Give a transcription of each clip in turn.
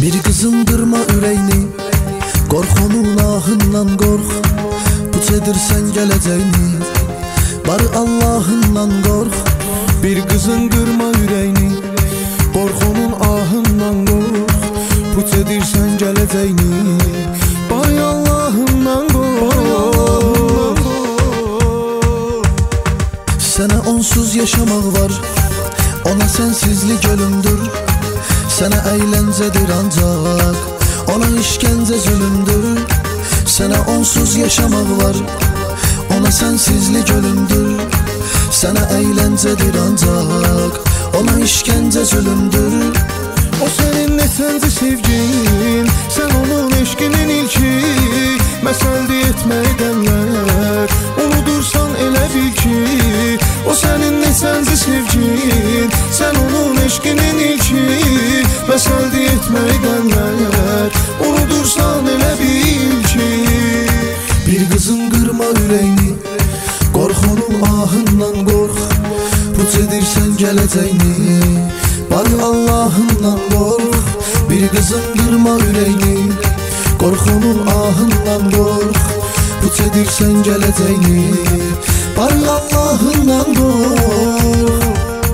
Bir qızın qırma ürəyini, qorx onun ahından qorx. Puç edirsən gələcəyini, bari Allahından qorx. Bir qızın qırma ürəyini, qorx onun ahından qorx. Puç edirsən gələcəyini, bari Allahından qorx. Sənə onsuz yaşamaq var, ona sensizlik ölümdür. Sənə əyləncədir ancaq, ona işgəncə zülümdür. Sənə onsuz yaşamaq var, ona sensizlik ölümdür. Sənə əyləncədir ancaq, ona işgəncə zülümdür. O sənin neçənci sevgin, sən onun eşqinin ilki. Məsəldir etməkdənlər, unudursan elə bil ki. O sənin neçənci sevgin, sən onun eşqinin ilki. Məsəldir etməkdənlər, unudursan elə bil ki. Bir qızın qırma ürəyini, qorx onun ahından qorx. Puç edirsən gələcəyini, bari Allahından qorx. Bir qızın qırma ürəyini, qorx onun ahından qorx. Puç edirsən gələcəyini, bari Allahından qorx.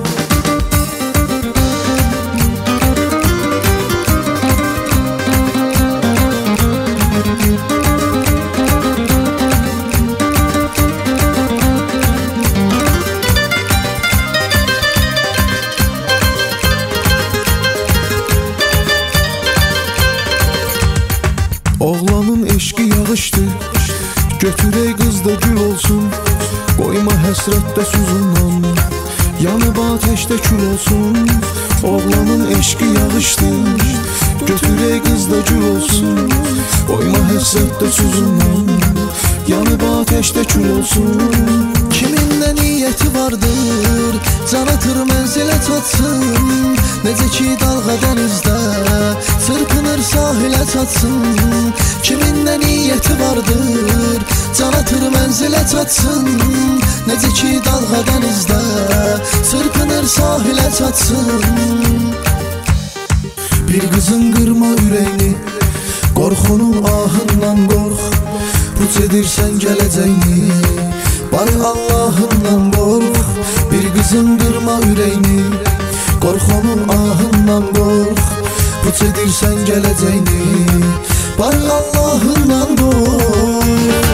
Oğlanın eşqi yağışdır, götürək qız da gül olsun. Qoyma həsrətdə suzundan, yanıb ateşdə kül olsun. Oğlanın eşqi yağışdır, götürək qız da gül olsun. Qoyma həsrətdə suzundan, yanıb ateşdə kül olsun. Kimin nə niyyəti vardır, can atır mənzilə çatsın. Necə ki dalğa dənizdə çırpınır sahilə çatsın. Kimin nə niyyəti vardır, can atır mənzilə çatsın. Necə ki dalğa dənizdə çırpınır sahilə çatsın. Bir qızın qırma ürəyini, qorx onun ahından qorx. Puç edirsən gələcəyini, bari Allahından qorx. Bir qızın qırma ürəyini, qorx onun ahından qorx. Puç edirsən gələcəyini, bari Allahından qorx.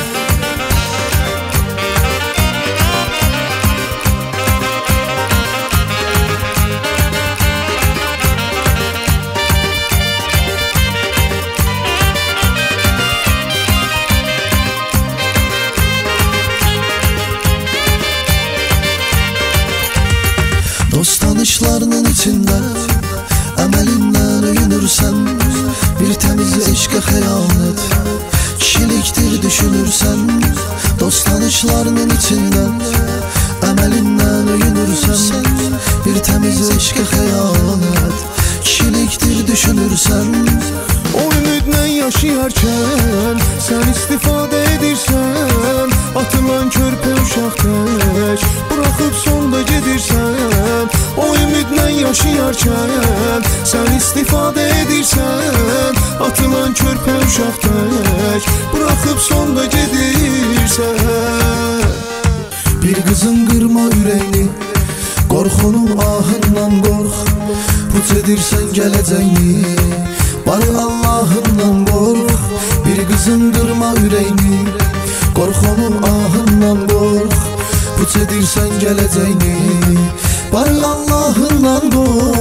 Dost tanışlarının içində əməlindən öyünürsən. Bir təmiz eşqə xəyanət kişilikdir düşünürsən. Dost tanışlarının içində əməlindən öyünürsən. Bir təmiz eşqə xəyanət kişilikdir düşünürsən. O ümidlə yaşayarkən sən istifadə edirsən. Atılan körpə uşaq tək buraxıb sonda gedirsən. O ümidlə yaşayarkən sən istifadə edirsən. Atılan körpə uşaq tək buraxıb sonda gedirsən. Bir qızın qırma ürəyini, qorx onun ahından qorx. Puç edirsən gələcəyini, bari Allahından qorx. Bir qızın qırma ürəyini, qorx onun ahından qorx. Puç edirsən gələcəyini, bari Allahından qorx.